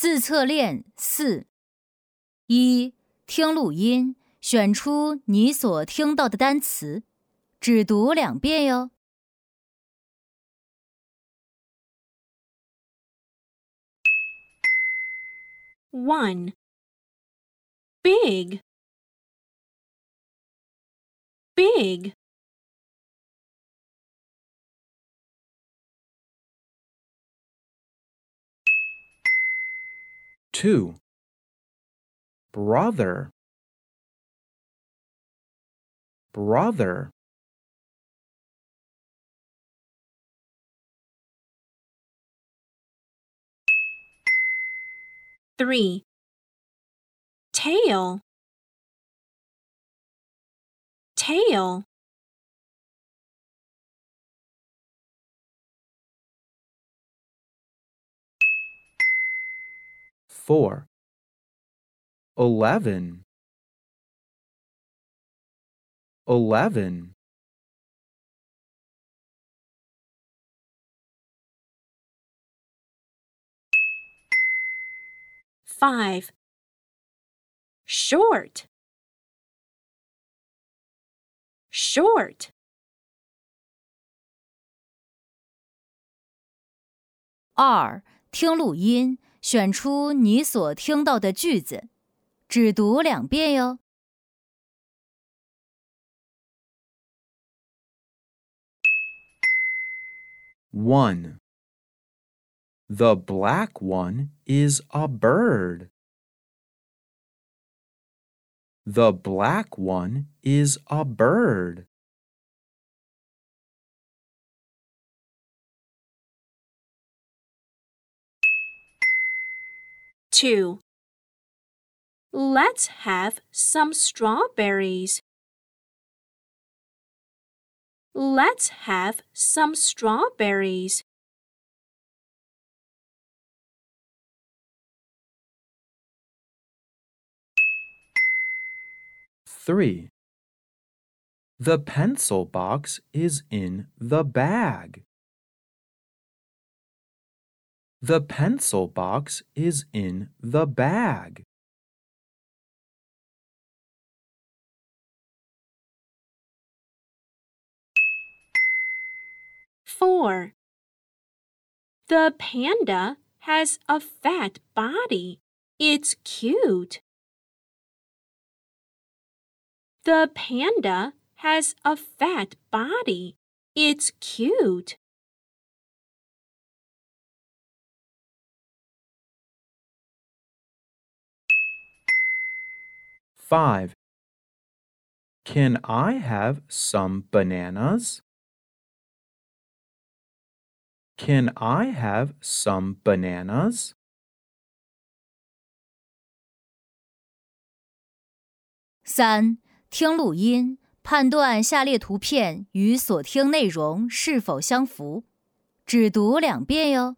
自测练4。1. 听录音，选出你所听到的单词，只读2遍哟。 1. Big, big. 2. Brother, brother. 3. Tail, tail. 4. 11, 11. 5. Short, short. 2. 听录音，选出你所听到的句子，只读2遍哟。 1. The black one is a bird. The black one is a bird. 2. Let's have some strawberries. Let's have some strawberries. 3. The pencil box is in the bag. The pencil box is in the bag. 4. The panda has a fat body. It's cute. The panda has a fat body. It's cute. 5. Can I have some bananas? Can I have some bananas? 3. 听录音，判断下列图片与所听内容是否相符，只读2遍哟。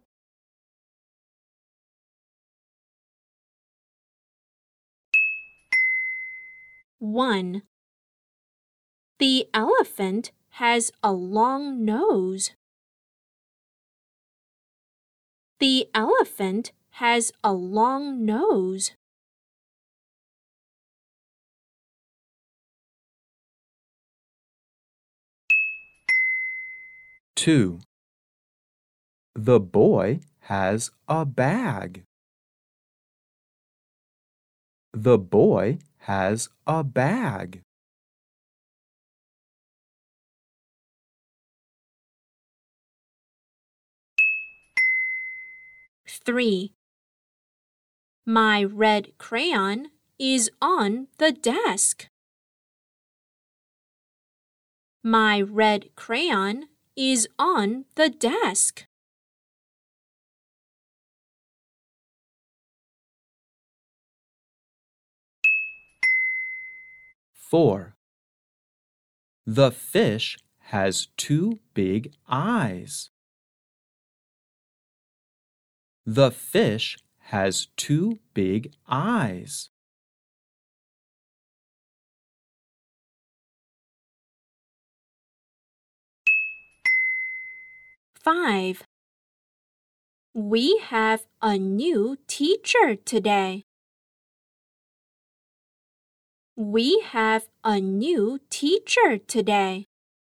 1. The elephant has a long nose. The elephant has a long nose. 2. The boy has a bag. The boy has a bag. 3. My red crayon is on the desk. My red crayon is on the desk. 4. The fish has 2 big eyes. The fish has 2 big eyes. 5. We have a new teacher today. We have a new teacher today.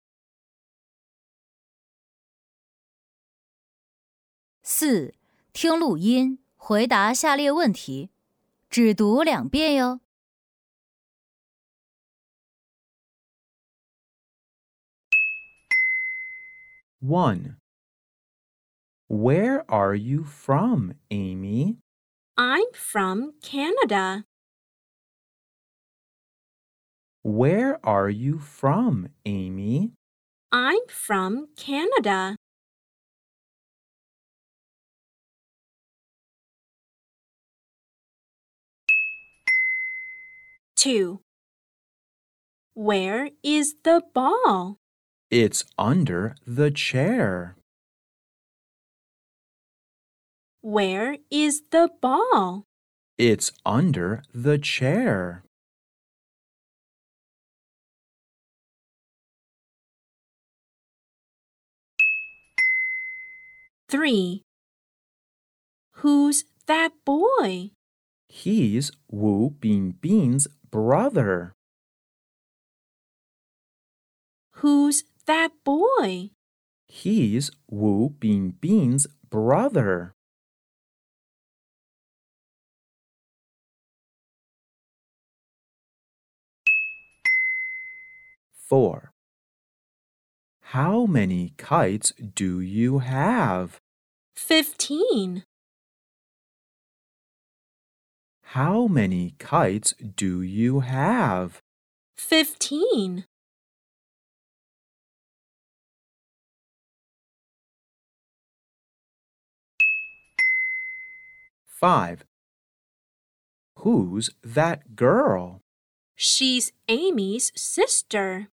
4. 听录音，回答下列问题，只读2遍哟。 1. Where are you from, Amy? I'm from Canada. Where are you from, Amy? I'm from Canada. 2. Where is the ball? It's under the chair. Where is the ball? It's under the chair. 3. Who's that boy? He's Wu Bingbing's brother. Who's that boy? He's Wu Bingbing's brother. 4. How many kites do you have? 15. How many kites do you have? 15. 5. Who's that girl? She's Amy's sister.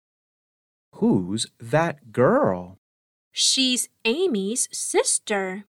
Who's that girl? She's Amy's sister.